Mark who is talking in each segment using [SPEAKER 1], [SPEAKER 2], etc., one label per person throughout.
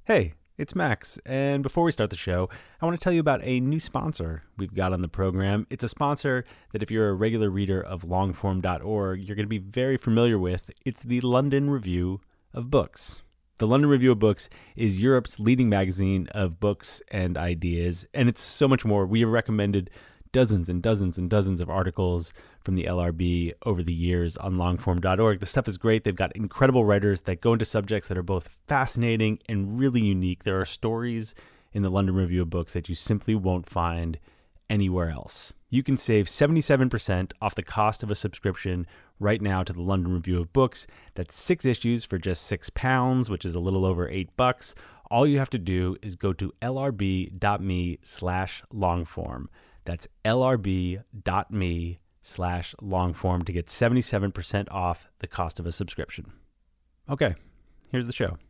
[SPEAKER 1] Hey, it's Max, and before we start the show, I want to tell you about a new sponsor we've got on the program. It's a sponsor that if you're a regular reader of longform.org, you're going to be very familiar with. It's the London Review of Books. The London Review of Books is Europe's leading magazine of books and ideas, and it's so much more. We have recommended dozens and dozens and dozens of articles from the LRB over the years on longform.org. The stuff is great. They've got incredible writers that go into subjects that are both fascinating and really unique. There are stories in the London Review of Books that you simply won't find anywhere else. You can save 77% off the cost of a subscription right now to the London Review of Books. That's 6 issues for just £6, which is a little over $8. All you have to do is go to lrb.me/longform. That's lrb.me/longform to get 77% off the cost of a subscription. Okay, here's the show.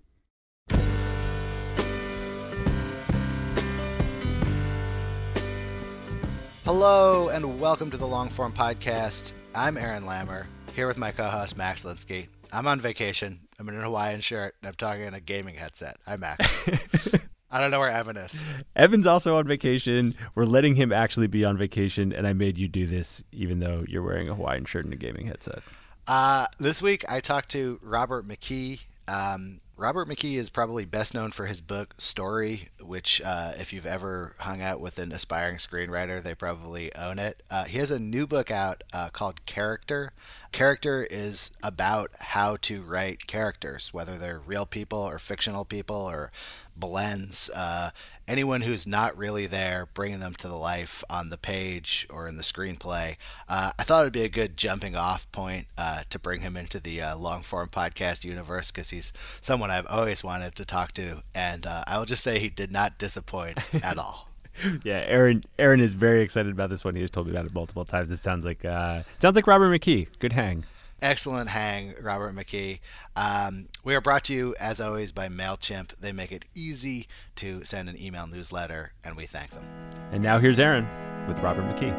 [SPEAKER 2] Hello and welcome to the Longform Podcast. I'm Aaron Lammer, here with my co-host Max Linsky. I'm on vacation. I'm in a Hawaiian shirt, and I'm talking in a gaming headset. Hi, Max. I don't know where Evan is.
[SPEAKER 1] Evan's also on vacation. We're letting him actually be on vacation, and I made you do this even though you're wearing a Hawaiian shirt and a gaming headset.
[SPEAKER 2] This week I talked to Robert McKee. Robert McKee is probably best known for his book Story, which if you've ever hung out with an aspiring screenwriter, they probably own it. He has a new book out called Character. Character is about how to write characters, whether they're real people or fictional people or blends. Anyone who's not really there, bringing them to the life on the page or in the screenplay. I thought it'd be a good jumping off point to bring him into the long form podcast universe because he's someone I've always wanted to talk to, and I will just say he did not disappoint at all.
[SPEAKER 1] Yeah, Aaron is very excited about this one. He has told me about it multiple times. It sounds like Robert McKee. Good hang.
[SPEAKER 2] Excellent hang, Robert McKee. We are brought to you, as always, by MailChimp. They make it easy to send an email newsletter, and we thank them.
[SPEAKER 1] And now here's Aaron with Robert McKee.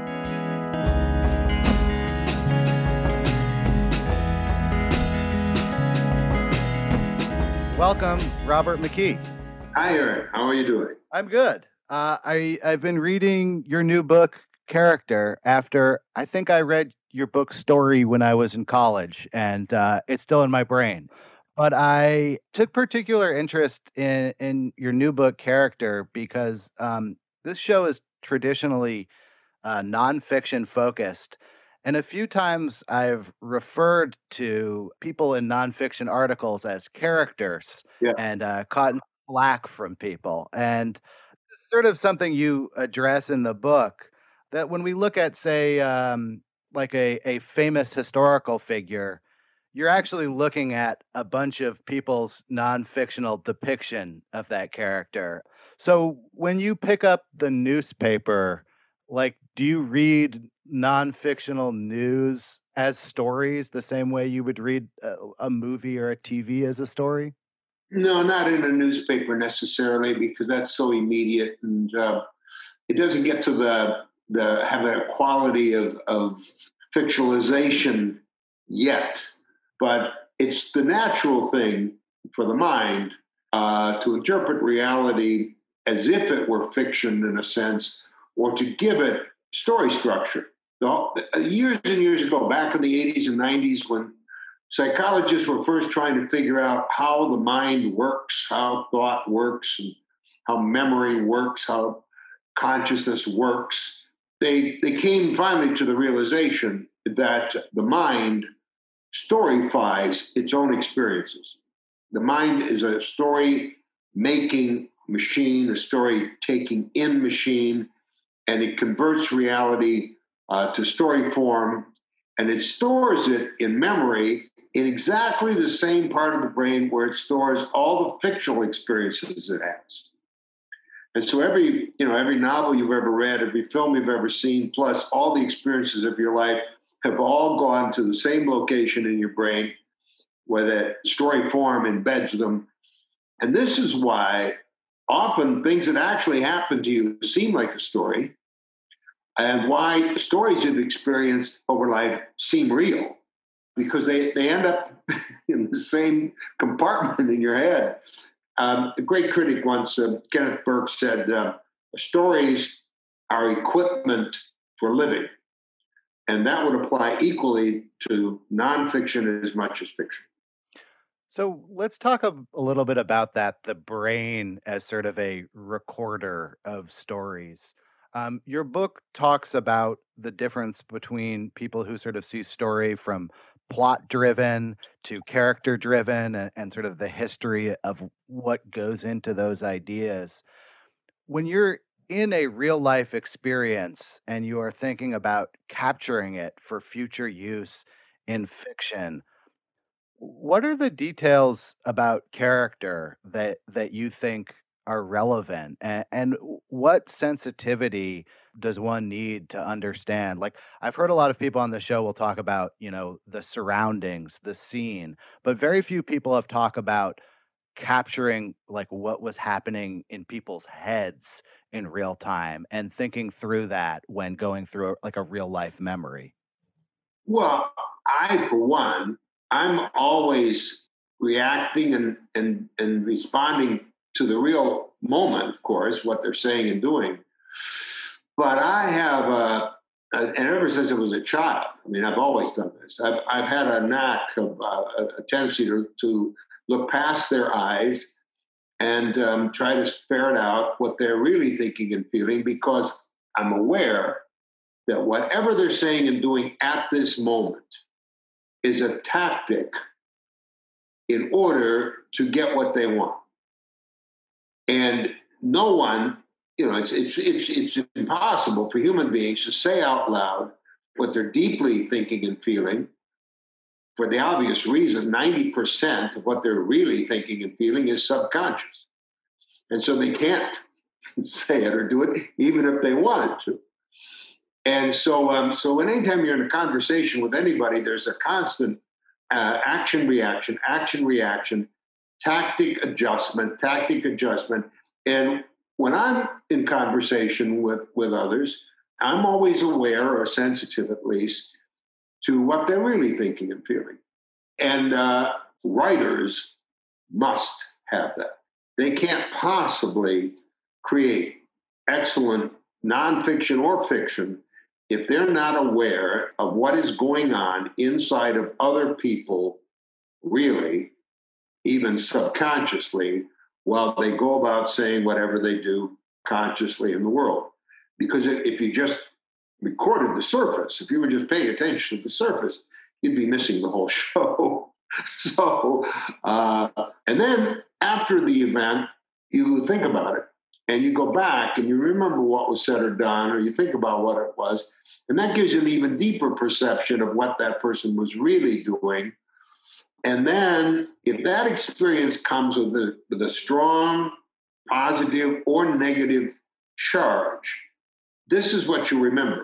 [SPEAKER 3] Welcome, Robert McKee.
[SPEAKER 4] Hi, Aaron. How are you doing?
[SPEAKER 3] I'm good. I've been reading your new book, Character, after I think I read your book Story when I was in college, and it's still in my brain. But I took particular interest in your new book, Character, because this show is traditionally nonfiction focused. And a few times I've referred to people in nonfiction articles as characters and caught flack from people. And it's sort of something you address in the book that when we look at, say, like a famous historical figure, you're actually looking at a bunch of people's non-fictional depiction of that character. So when you pick up the newspaper, like, do you read non-fictional news as stories the same way you would read a movie or a TV as a story?
[SPEAKER 4] No, not in a newspaper necessarily, because that's so immediate, and it doesn't get to the have a quality of fictionalization yet. But it's the natural thing for the mind to interpret reality as if it were fiction in a sense, or to give it story structure. Years and years ago, back in the 80s and 90s, when psychologists were first trying to figure out how the mind works, how thought works, and how memory works, how consciousness works, they came finally to the realization that the mind storyfies its own experiences. The mind is a story-making machine, a story-taking-in machine, and it converts reality to story form, and it stores it in memory in exactly the same part of the brain where it stores all the fictional experiences it has. And so every novel you've ever read, every film you've ever seen, plus all the experiences of your life have all gone to the same location in your brain where the story form embeds them. And this is why often things that actually happen to you seem like a story, and why stories you've experienced over life seem real, because they end up in the same compartment in your head. A great critic once, Kenneth Burke, said, stories are equipment for living. And that would apply equally to nonfiction as much as fiction.
[SPEAKER 3] So let's talk a little bit about that, the brain as sort of a recorder of stories. Your book talks about the difference between people who sort of see story from plot driven to character driven, and sort of the history of what goes into those ideas. When you're in a real life experience and you are thinking about capturing it for future use in fiction, what are the details about character that you think are relevant, and what sensitivity does one need to understand? Like, I've heard a lot of people on the show will talk about, the surroundings, the scene, but very few people have talked about capturing like what was happening in people's heads in real time and thinking through that when going through like a real life memory.
[SPEAKER 4] Well, for one, I'm always reacting and responding to the real moment, of course, what they're saying and doing. But I have, and ever since I was a child, I mean, I've always done this. I've had a knack of a tendency to look past their eyes and try to ferret out what they're really thinking and feeling, because I'm aware that whatever they're saying and doing at this moment is a tactic in order to get what they want. And no one, it's impossible for human beings to say out loud what they're deeply thinking and feeling, for the obvious reason 90% of what they're really thinking and feeling is subconscious. And so they can't say it or do it, even if they wanted to. And so anytime you're in a conversation with anybody, there's a constant action, reaction, tactic adjustment. And when I'm in conversation with others, I'm always aware, or sensitive at least, to what they're really thinking and feeling. And writers must have that. They can't possibly create excellent nonfiction or fiction if they're not aware of what is going on inside of other people, really, even subconsciously, while they go about saying whatever they do consciously in the world. Because if you just recorded the surface, if you were just paying attention to the surface, you'd be missing the whole show. So, and then after the event, you think about it and you go back and you remember what was said or done, or you think about what it was. And that gives you an even deeper perception of what that person was really doing. And then if that experience comes with a strong positive or negative charge, this is what you remember.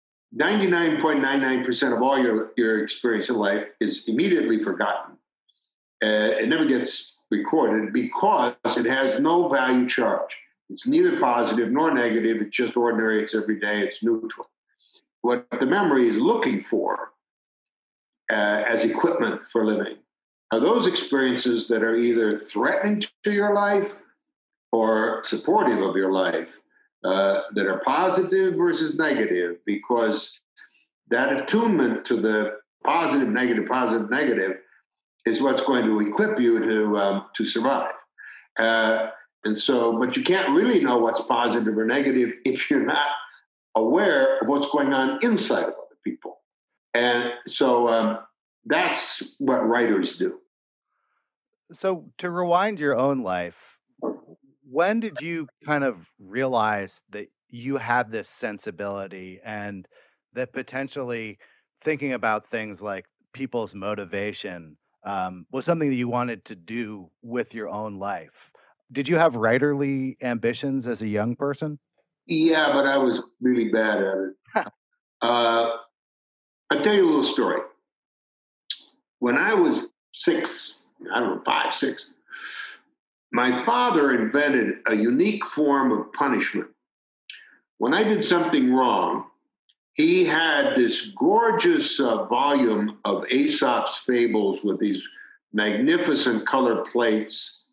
[SPEAKER 4] 99.99% of all your experience in life is immediately forgotten. It never gets recorded because it has no value charge. It's neither positive nor negative. It's just ordinary. It's everyday. It's neutral. What the memory is looking for as equipment for living are those experiences that are either threatening to your life or supportive of your life, that are positive versus negative, because that attunement to the positive, negative is what's going to equip you to survive. And so, but you can't really know what's positive or negative if you're not aware of what's going on inside of other people. And so that's what writers do.
[SPEAKER 3] So to rewind your own life, when did you kind of realize that you had this sensibility and that potentially thinking about things like people's motivation was something that you wanted to do with your own life? Did you have writerly ambitions as a young person?
[SPEAKER 4] Yeah, but I was really bad at it. I'll tell you a little story. When I was 5, 6, my father invented a unique form of punishment. When I did something wrong, he had this gorgeous volume of Aesop's fables with these magnificent color plates.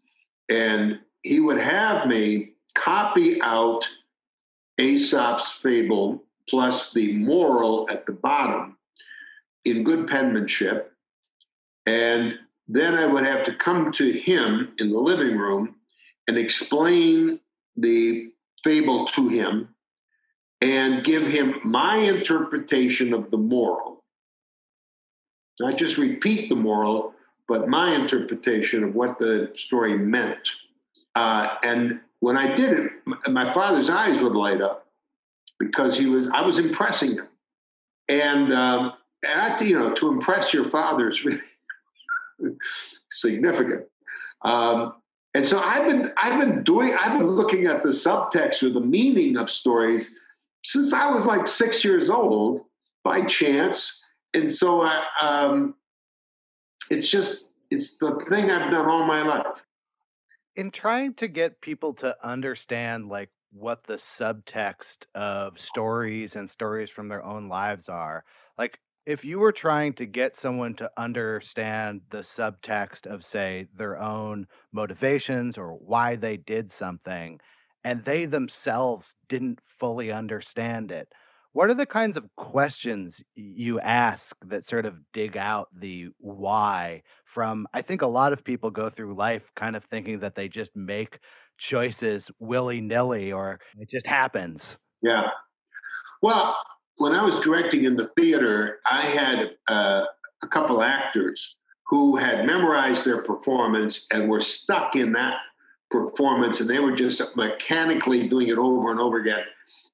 [SPEAKER 4] And he would have me copy out Aesop's fable plus the moral at the bottom in good penmanship. And then I would have to come to him in the living room and explain the fable to him and give him my interpretation of the moral. Not just repeat the moral, but my interpretation of what the story meant. And when I did it, my father's eyes would light up because I was impressing him. And to impress your father is really significant. And so I've been looking at the subtext or the meaning of stories since I was like 6 years old by chance. And so it's the thing I've done all my life.
[SPEAKER 3] In trying to get people to understand like what the subtext of stories and stories from their own lives are, like if you were trying to get someone to understand the subtext of, say, their own motivations or why they did something, and they themselves didn't fully understand it, what are the kinds of questions you ask that sort of dig out the why from? I think a lot of people go through life kind of thinking that they just make choices willy-nilly or it just happens.
[SPEAKER 4] Yeah. Well, when I was directing in the theater, I had a couple actors who had memorized their performance and were stuck in that performance, and they were just mechanically doing it over and over again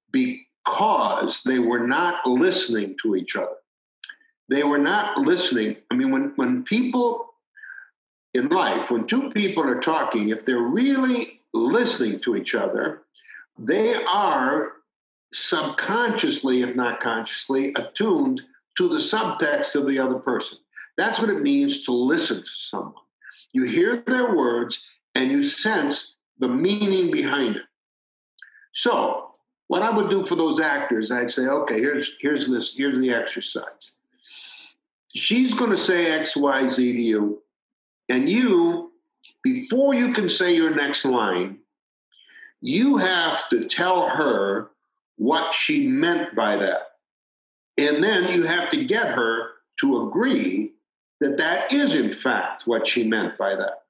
[SPEAKER 4] because they were not listening to each other. They were not listening. I mean, when people in life, when two people are talking, if they're really listening to each other, they are subconsciously, if not consciously, attuned to the subtext of the other person. That's what it means to listen to someone. You hear their words and you sense the meaning behind it. So what I would do for those actors, I'd say, okay, here's the exercise. She's going to say X, Y, Z to you, and you, before you can say your next line, you have to tell her what she meant by that. And then you have to get her to agree that that is, in fact, what she meant by that.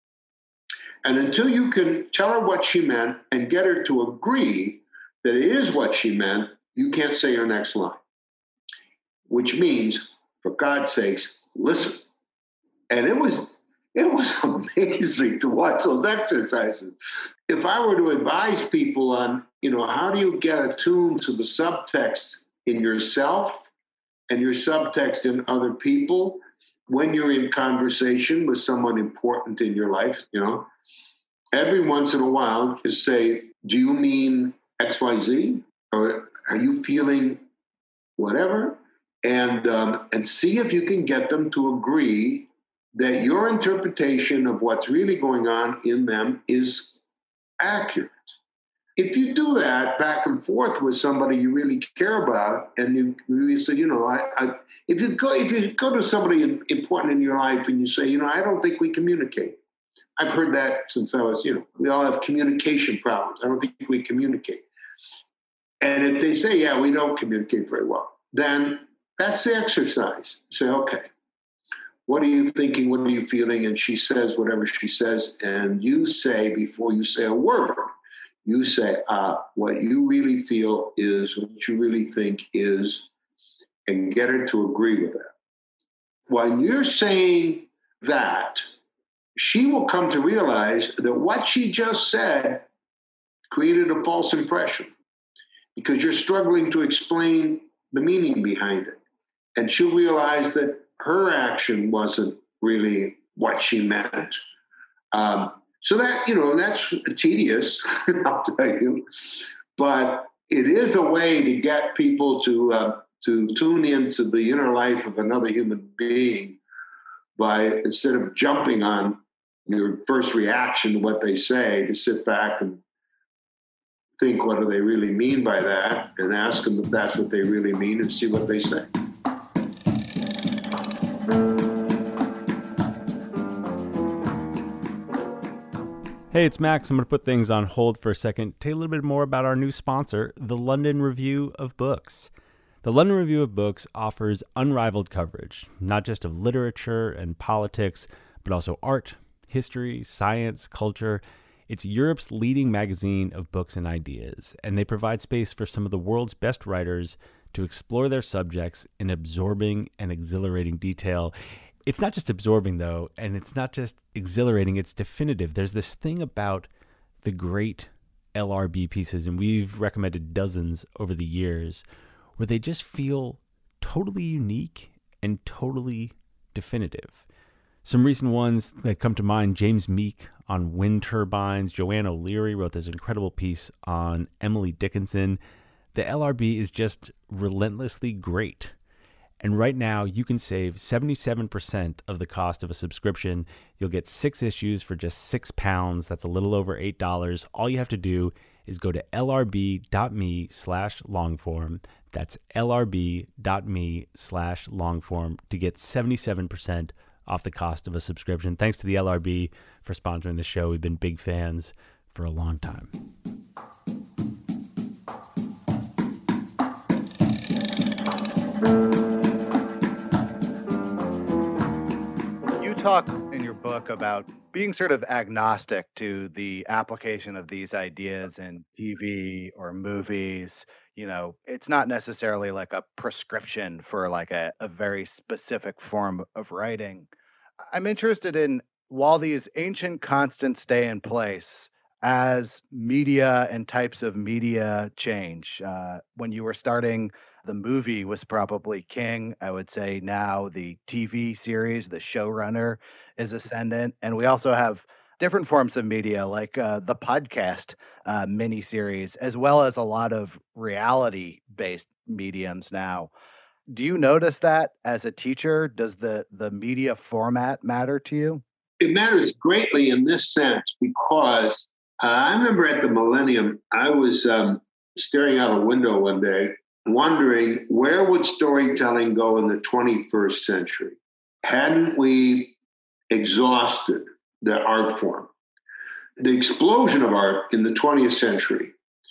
[SPEAKER 4] And until you can tell her what she meant and get her to agree that it is what she meant, you can't say your next line. Which means, for God's sakes, listen. And it was amazing to watch those exercises. If I were to advise people on, how do you get attuned to the subtext in yourself and your subtext in other people when you're in conversation with someone important in your life, every once in a while, just say, do you mean X, Y, Z? Or are you feeling whatever? And see if you can get them to agree that your interpretation of what's really going on in them is accurate. If you do that back and forth with somebody you really care about, and you say, if you go to somebody important in your life and you say, I don't think we communicate. I've heard that since I was, we all have communication problems. I don't think we communicate. And if they say, yeah, we don't communicate very well, then that's the exercise. Say, okay, what are you thinking? What are you feeling? And she says whatever she says. And you say, before you say a word, you say, what you really feel is what you really think is, and get her to agree with that. When you're saying that, she will come to realize that what she just said created a false impression because you're struggling to explain the meaning behind it. And she'll realize that her action wasn't really what she meant. So that, that's tedious, I'll tell you. But it is a way to get people to tune into the inner life of another human being by, instead of jumping on your first reaction to what they say, to sit back and think, what do they really mean by that? And ask them if that's what they really mean and see what they say.
[SPEAKER 1] Hey, it's Max. I'm going to put things on hold for a second, tell you a little bit more about our new sponsor, the London Review of Books. The London Review of Books offers unrivaled coverage, not just of literature and politics, but also art, history, science, culture. It's Europe's leading magazine of books and ideas, and they provide space for some of the world's best writers to explore their subjects in absorbing and exhilarating detail. It's not just absorbing, though, and it's not just exhilarating, it's definitive. There's this thing about the great LRB pieces, and we've recommended dozens over the years, where they just feel totally unique and totally definitive. Some recent ones that come to mind, James Meek on wind turbines, Joanne O'Leary wrote this incredible piece on Emily Dickinson. The LRB is just relentlessly great. And right now, you can save 77% of the cost of a subscription. You'll get 6 issues for just £6. That's a little over $8. All you have to do is go to lrb.me/longform. That's lrb.me/longform to get 77% off the cost of a subscription. Thanks to the LRB for sponsoring the show. We've been big fans for a long time.
[SPEAKER 3] Talk in your book about being sort of agnostic to the application of these ideas in TV or movies. You know, it's not necessarily like a prescription for like a very specific form of writing. I'm interested in, while these ancient constants stay in place, as media and types of media change. When you were starting, the movie was probably king. I would say now the TV series, the showrunner, is ascendant. And we also have different forms of media like the podcast miniseries, as well as a lot of reality based mediums now. Do you notice that as a teacher? Does the media format matter to you?
[SPEAKER 4] It matters greatly in this sense because I remember at the Millennium, I was staring out a window one day, wondering where would storytelling go in the 21st century? Hadn't we exhausted the art form? The explosion of art in the 20th century,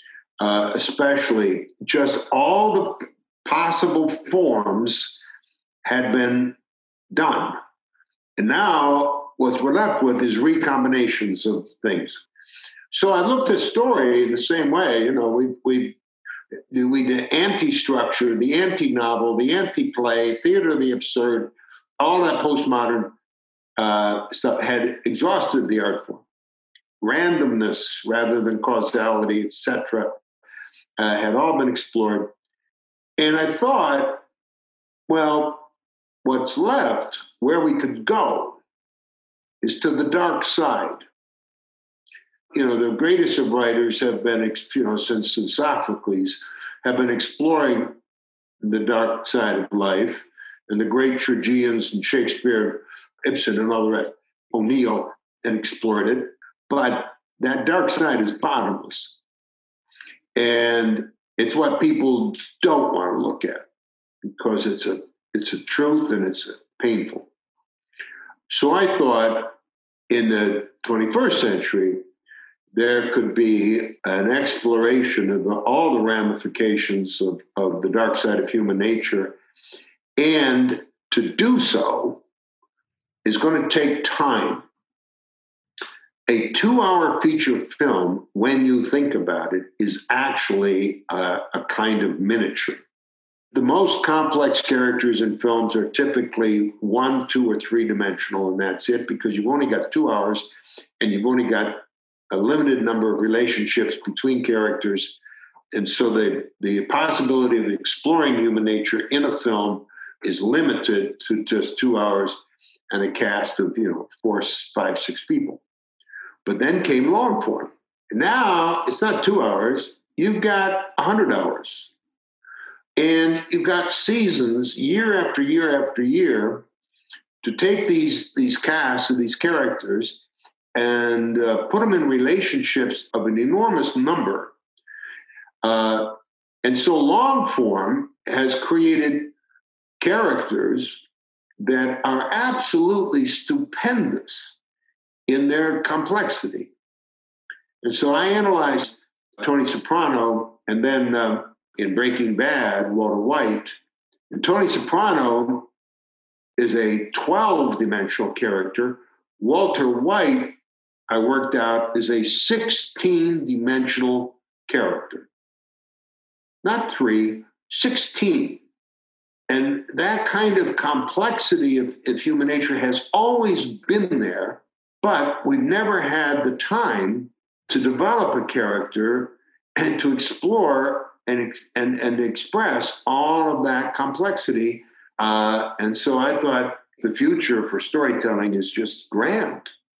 [SPEAKER 4] especially, just all the possible forms had been done. And now what we're left with is recombinations of things. So I looked at story the same way. You know, we did anti-structure, the anti-novel, the anti-play, theater of the absurd, all that postmodern stuff had exhausted the art form. Randomness rather than causality, etc., had all been explored. And I thought, well, what's left, where we could go, is to the dark side. You know, the greatest of writers have been, since Sophocles, have been exploring the dark side of life, and the great tragedians and Shakespeare, Ibsen, and all the rest, O'Neill, and explored it. But that dark side is bottomless. And it's what people don't want to look at because it's a truth and it's painful. So I thought in the 21st century, there could be an exploration of all the ramifications of the dark side of human nature. And to do so is going to take time. A 2-hour feature film, when you think about it, is actually a kind of miniature. The most complex characters in films are typically 1, 2, or 3-dimensional, and that's it, because you've only got 2 hours and you've only got a limited number of relationships between characters. And so the possibility of exploring human nature in a film is limited to just 2 hours and a cast of, 4, 5, 6 people. But then came long form. Now it's not 2 hours, you've got 100 hours. And you've got seasons, year after year after year, to take these casts of these characters and put them in relationships of an enormous number. And so long form has created characters that are absolutely stupendous in their complexity. And so I analyzed Tony Soprano, and then in Breaking Bad, Walter White. And Tony Soprano is a 12-dimensional character. Walter White, I worked out, is a 16-dimensional character. Not 3, 16. And that kind of complexity of human nature has always been there, but we've never had the time to develop a character and to explore and express all of that complexity. And so I thought the future for storytelling is just grand.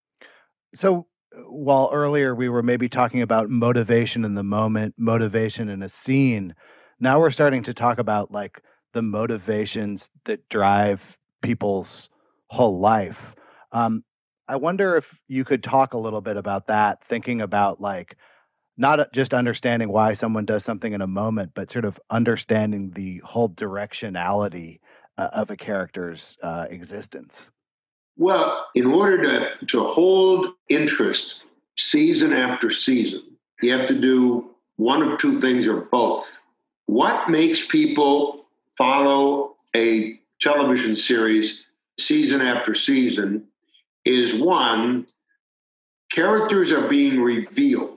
[SPEAKER 3] So while earlier we were maybe talking about motivation in the moment, motivation in a scene, now we're starting to talk about like the motivations that drive people's whole life. I wonder if you could talk a little bit about that, thinking about like not just understanding why someone does something in a moment, but sort of understanding the whole directionality of a character's existence.
[SPEAKER 4] Well, in order to hold interest season after season, you have to do one of two things or both. What makes people follow a television series season after season is, one, characters are being revealed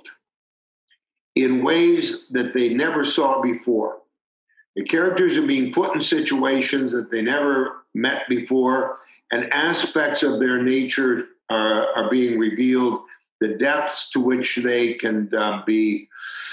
[SPEAKER 4] in ways that they never saw before. The characters are being put in situations that they never met before, and aspects of their nature are being revealed, the depths to which they can be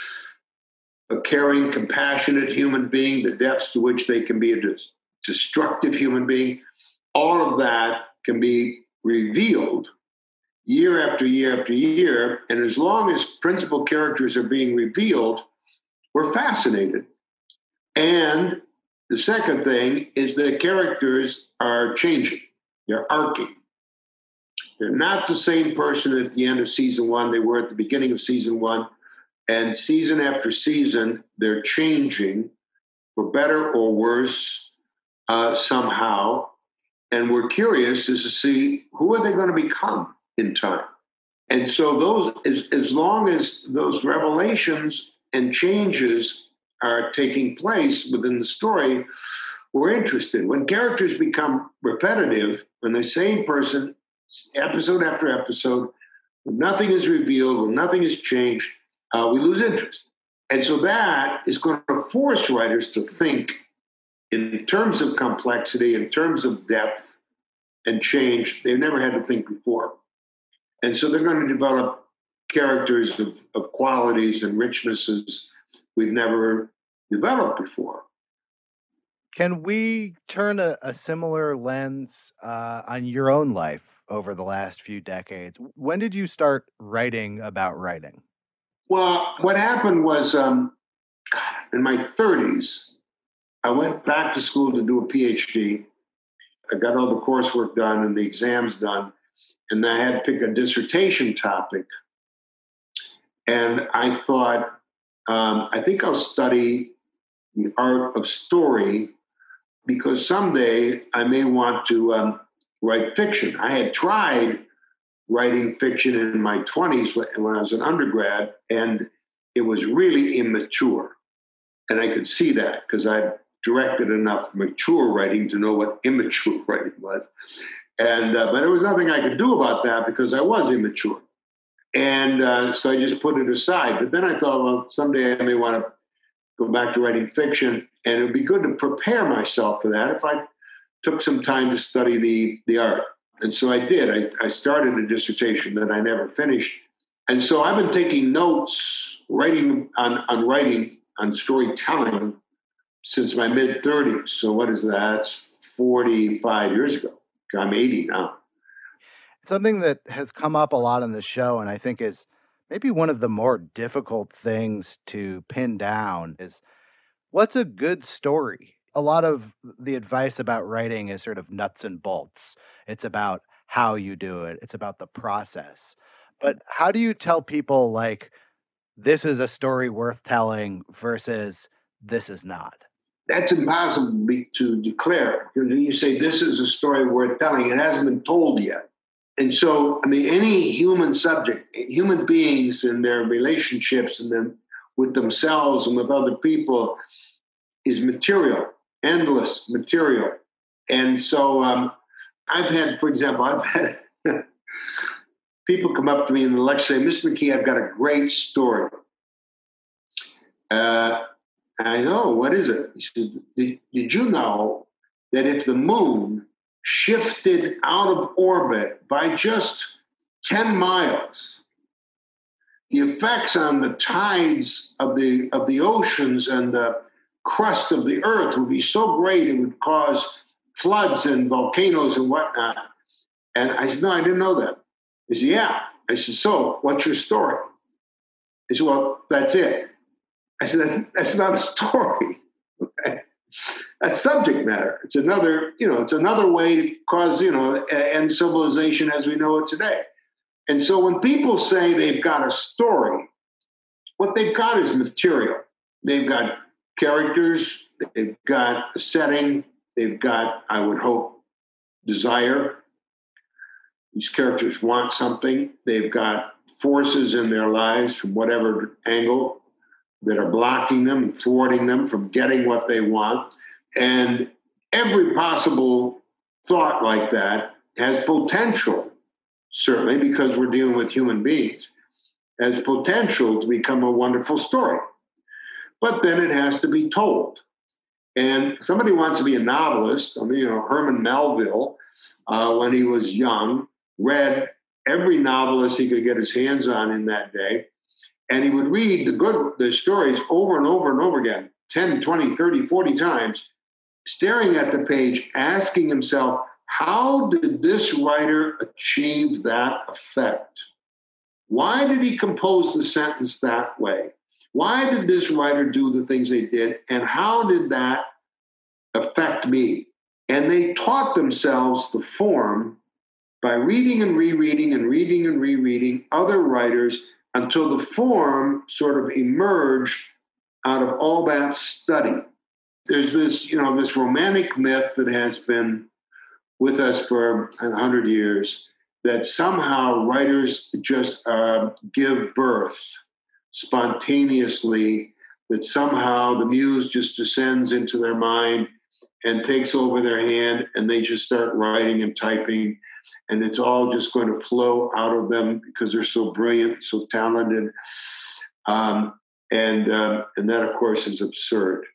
[SPEAKER 4] a caring, compassionate human being, the depths to which they can be a destructive human being. All of that can be revealed year after year after year. And as long as principal characters are being revealed, we're fascinated. And the second thing is that characters are changing. They're arcing. They're not the same person at the end of season one they were at the beginning of season one. And season after season, they're changing for better or worse somehow. And we're curious to see who are they going to become in time. And so those, as long as those revelations and changes are taking place within the story, we're interested. When characters become repetitive, when the same person, episode after episode, when nothing is revealed, when nothing is changed, we lose interest. And so that is going to force writers to think in terms of complexity, in terms of depth and change they've never had to think before. And so they're going to develop characters of qualities and richnesses we've never developed before.
[SPEAKER 3] Can we turn a similar lens on your own life over the last few decades? When did you start writing about writing?
[SPEAKER 4] Well, what happened was in my 30s, I went back to school to do a PhD. I got all the coursework done and the exams done, and I had to pick a dissertation topic. And I thought, I think I'll study the art of story, because someday I may want to write fiction. I had tried writing fiction in my 20s when I was an undergrad, and it was really immature. And I could see that because I'd directed enough mature writing to know what immature writing was. And but there was nothing I could do about that because I was immature. And so I just put it aside. But then I thought, well, someday I may want to go back to writing fiction, and it would be good to prepare myself for that if I took some time to study the art. And so I did. I started a dissertation that I never finished. And so I've been taking notes, writing on storytelling since my mid-30s. So what is that? That's 45 years ago. I'm 80 now.
[SPEAKER 3] Something that has come up a lot on the show, and I think is maybe one of the more difficult things to pin down, is what's a good story? A lot of the advice about writing is sort of nuts and bolts. It's about how you do it. It's about the process. But how do you tell people, like, this is a story worth telling versus this is not?
[SPEAKER 4] That's impossible to declare. You say this is a story worth telling. It hasn't been told yet. And so, I mean, any human subject, human beings and their relationships and them with themselves and with other people is material, endless material. And so I've had, for example, I've had people come up to me in the lecture and say, Mr. McKee, I've got a great story. I know, what is it? He said, did you know that if the moon shifted out of orbit by just 10 miles, the effects on the tides of the oceans and the crust of the earth would be so great it would cause floods and volcanoes and whatnot? And I said, no, I didn't know that. He said, yeah. I said, so what's your story? He said, well, that's it. I said, that's not a story. Okay. That's subject matter. It's another, it's another way to cause, end civilization as we know it today. And so when people say they've got a story, what they've got is material. They've got characters, they've got a setting, they've got, I would hope, desire. These characters want something. They've got forces in their lives from whatever angle that are blocking them and thwarting them from getting what they want. And every possible thought like that has potential, certainly because we're dealing with human beings, has potential to become a wonderful story. But then it has to be told. And somebody wants to be a novelist. I mean, Herman Melville, when he was young, read every novelist he could get his hands on in that day. And he would read the stories over and over and over again, 10, 20, 30, 40 times, staring at the page, asking himself, how did this writer achieve that effect? Why did he compose the sentence that way? Why did this writer do the things they did? And how did that affect me? And they taught themselves the form by reading and rereading and reading and rereading other writers until the form sort of emerged out of all that study. There's this, this romantic myth that has been with us for 100 years that somehow writers just give birth spontaneously, that somehow the muse just descends into their mind and takes over their hand and they just start writing and typing. And it's all just going to flow out of them because they're so brilliant, so talented. And that, of course, is absurd.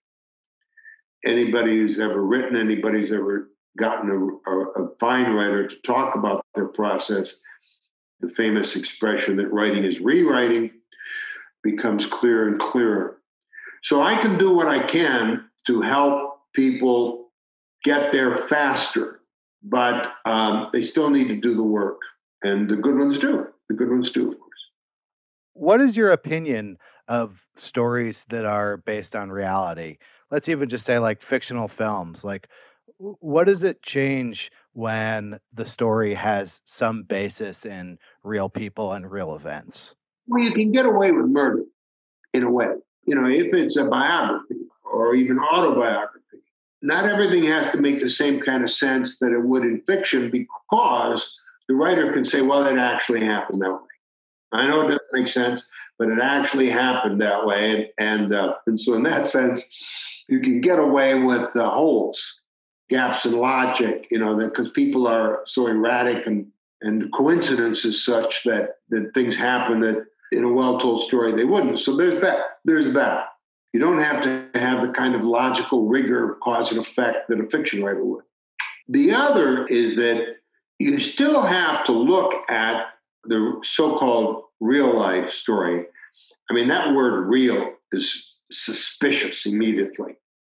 [SPEAKER 4] Anybody who's ever written, anybody who's ever gotten a fine writer to talk about their process, the famous expression that writing is rewriting becomes clearer and clearer. So I can do what I can to help people get there faster. But they still need to do the work. And the good ones do. The good ones do, of course.
[SPEAKER 3] What is your opinion of stories that are based on reality? Let's even just say like fictional films. Like, what does it change when the story has some basis in real people and real events?
[SPEAKER 4] Well, you can get away with murder in a way. If it's a biography or even autobiography. Not everything has to make the same kind of sense that it would in fiction because the writer can say, well, it actually happened that way. I know it doesn't make sense, but it actually happened that way. And so in that sense, you can get away with holes, gaps in logic, because people are so erratic and coincidence is such that things happen that in a well-told story they wouldn't. So there's that. You don't have to have the kind of logical rigor of cause and effect that a fiction writer would. The other is that you still have to look at the so-called real life story. I mean, that word real is suspicious immediately.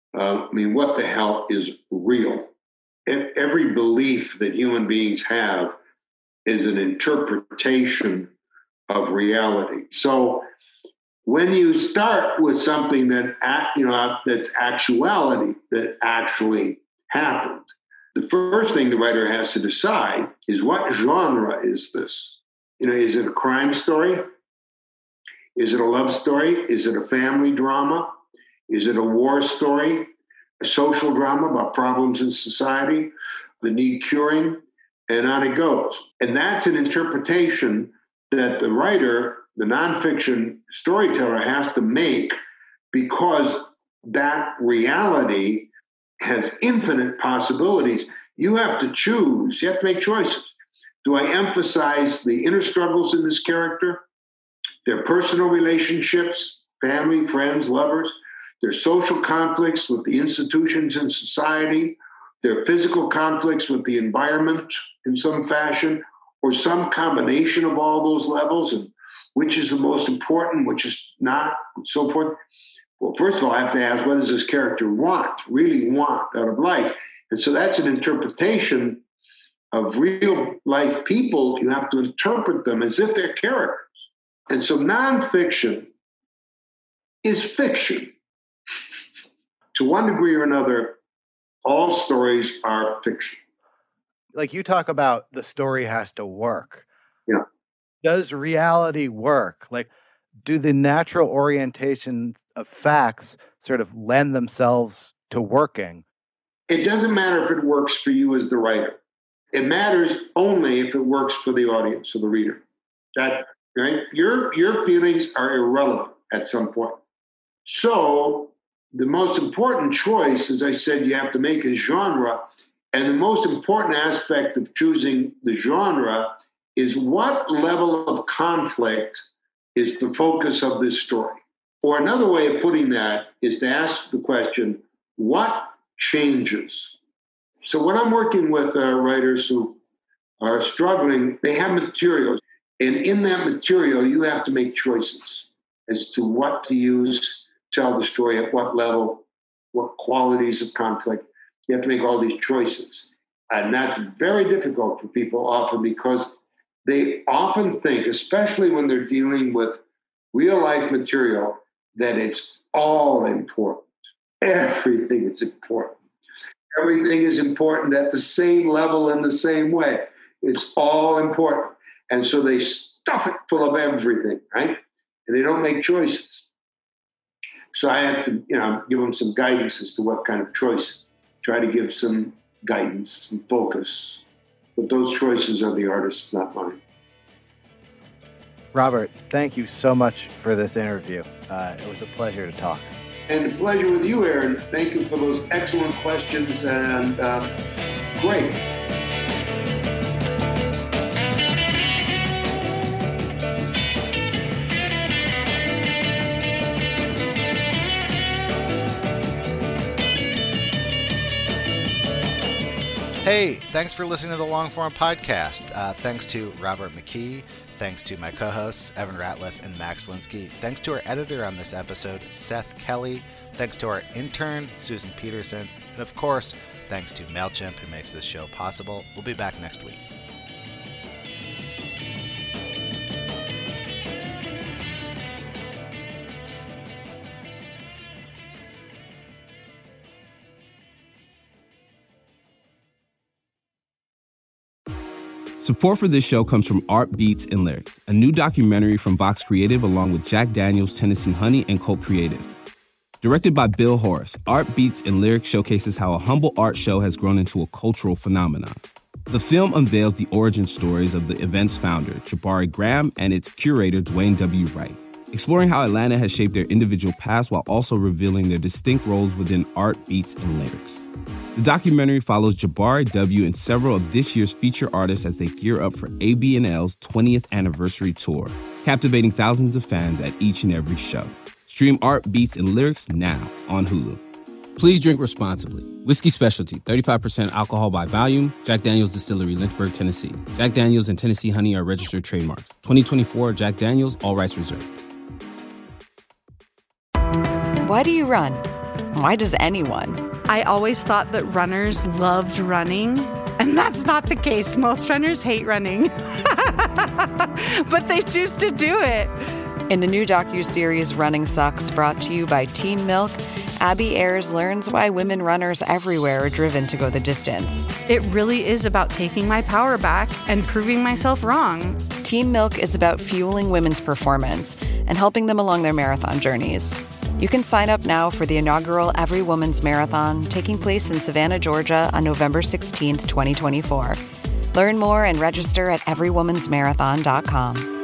[SPEAKER 4] What the hell is real? Every belief that human beings have is an interpretation of reality. So when you start with something that that's actuality, that actually happened, the first thing the writer has to decide is what genre is this? Is it a crime story? Is it a love story? Is it a family drama? Is it a war story? A social drama about problems in society, the need curing? and on it goes. And that's an interpretation that the writer, the nonfiction storyteller, has to make, because that reality has infinite possibilities. You have to choose. You have to make choices. Do I emphasize the inner struggles in this character, their personal relationships, family, friends, lovers, their social conflicts with the institutions in society, their physical conflicts with the environment in some fashion, or some combination of all those levels, and which is the most important, which is not, and so forth? Well, first of all, I have to ask, what does this character really want out of life? And so that's an interpretation of real life people. You have to interpret them as if they're characters. And so nonfiction is fiction. To one degree or another, all stories are fiction.
[SPEAKER 3] Like you talk about, the story has to work.
[SPEAKER 4] Yeah.
[SPEAKER 3] Does reality work? Like, do the natural orientation of facts sort of lend themselves to working?
[SPEAKER 4] It doesn't matter if it works for you as the writer. It matters only if it works for the audience or the reader. That, right? Your feelings are irrelevant at some point. So the most important choice, as I said, you have to make is genre. And the most important aspect of choosing the genre is what level of conflict is the focus of this story. Or another way of putting that is to ask the question, what changes? So when I'm working with writers who are struggling, they have material. And in that material, you have to make choices as to what to use, tell the story at what level, what qualities of conflict. You have to make all these choices. And that's very difficult for people often, because they often think, especially when they're dealing with real life material, that it's all important. Everything is important. Everything is important at the same level in the same way. It's all important. And so they stuff it full of everything, right? And they don't make choices. So I have to, give them some guidance as to what kind of choice. Try to give some guidance, some focus. But those choices are the artist's, not mine.
[SPEAKER 3] Robert, thank you so much for this interview. It was a pleasure to talk.
[SPEAKER 4] And a pleasure with you, Aaron. Thank you for those excellent questions, and great.
[SPEAKER 2] Hey, thanks for listening to the Longform Podcast. Thanks to Robert McKee. Thanks to my co-hosts, Evan Ratliff and Max Linsky. Thanks to our editor on this episode, Seth Kelly. Thanks to our intern, Susan Peterson. And of course, thanks to MailChimp, who makes this show possible. We'll be back next week.
[SPEAKER 5] Support for this show comes from Art Beats and Lyrics, a new documentary from Vox Creative along with Jack Daniels, Tennessee Honey, and Cult Creative. Directed by Bill Horace, Art Beats and Lyrics showcases how a humble art show has grown into a cultural phenomenon. The film unveils the origin stories of the event's founder, Jabari Graham, and its curator, Dwayne W. Wright, exploring how Atlanta has shaped their individual paths while also revealing their distinct roles within Art Beats and Lyrics. The documentary follows Jabari W. and several of this year's feature artists as they gear up for AB&L's 20th anniversary tour, captivating thousands of fans at each and every show. Stream Art Beats and Lyrics now on Hulu. Please drink responsibly. Whiskey Specialty, 35% alcohol by volume. Jack Daniel's Distillery, Lynchburg, Tennessee. Jack Daniel's and Tennessee Honey are registered trademarks. 2024 Jack Daniel's, all rights reserved.
[SPEAKER 6] Why do you run? Why does anyone?
[SPEAKER 7] I always thought that runners loved running, and that's not the case. Most runners hate running, but they choose to do it.
[SPEAKER 6] In the new docuseries Running Sucks, brought to you by Teen Milk, Abby Ayers learns why women runners everywhere are driven to go the distance.
[SPEAKER 7] It really is about taking my power back and proving myself wrong.
[SPEAKER 6] Teen Milk is about fueling women's performance and helping them along their marathon journeys. You can sign up now for the inaugural Every Woman's Marathon taking place in Savannah, Georgia on November 16th, 2024. Learn more and register at everywomansmarathon.com.